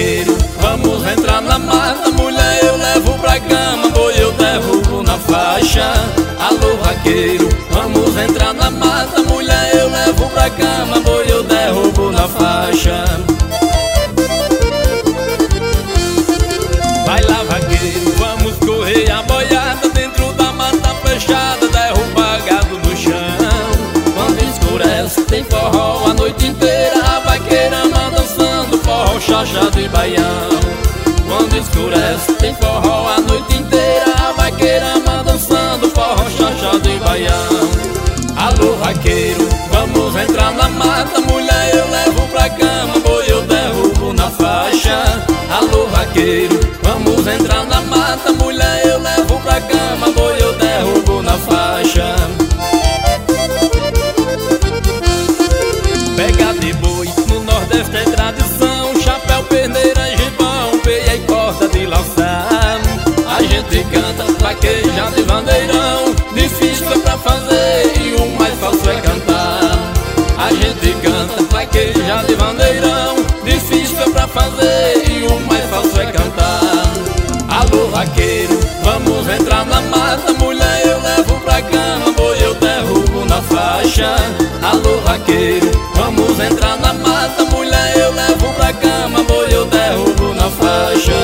vaqueiro, vamos entrar na mata. Mulher, eu levo pra cama, boi eu derrubo na faixa. Alô vaqueiro, vamos entrar na mata. Mulher, eu levo pra cama, boi eu derrubo na faixa. Vai lá vaqueiro, vamos correr a boiada dentro da mata fechada, derrubar gado no chão. Quando escurece tem forró a noite inteira, a vaqueira anda dançando forró, chachado e baião. Quando escurece tem forró a noite inteira, a vaqueira anda dançando forró, chachado e baião. Alô vaqueiro, vamos entrar na mata. Mulher, eu levo pra cama, boi eu derrubo na faixa. Alô vaqueiro, vamos entrar na mata. Mulher, eu levo pra cama, boi eu derrubo na faixa. Pega de boi, no Nordeste é tradição, chapéu, perneira, gibão, peia e corda de laçar. A gente canta, vaquejada e bandeirão, difícil é pra fazer e o mais fácil é cantar. A gente canta, vaquejada e bandeirão, difícil é pra fazer e o mais fácil é cantar. Alô vaqueiro, vamos entrar na mata. Mulher, eu levo pra cama, boi eu derrubo na faixa. Alô vaqueiro, vamos entrar na mata. Mulher, eu levo pra cama, boi eu derrubo na faixa.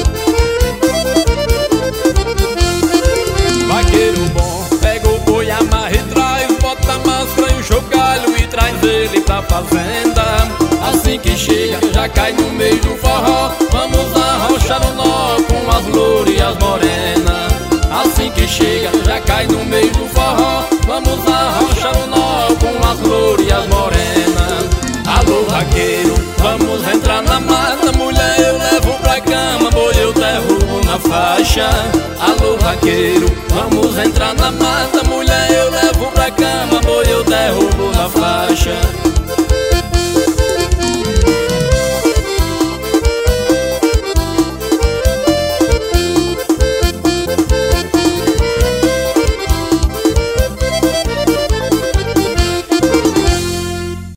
Vaqueiro bom, pega o boi, amarra e traz, bota a máscara e o chocalho e traz ele pra fazenda. Assim que chega, já cai no meio do forró, vamos arrochar o nó com as louras e as morenas. Assim que chega, já cai no meio do forró, vamos arrochar o nó com as louras e as morenas. Alô vaqueiro, vamos entrar na mata. Mulher, eu levo pra cama, boi eu derrubo na faixa. Alô vaqueiro, vamos entrar na mata. Mulher, eu levo pra cama, boi eu derrubo na faixa.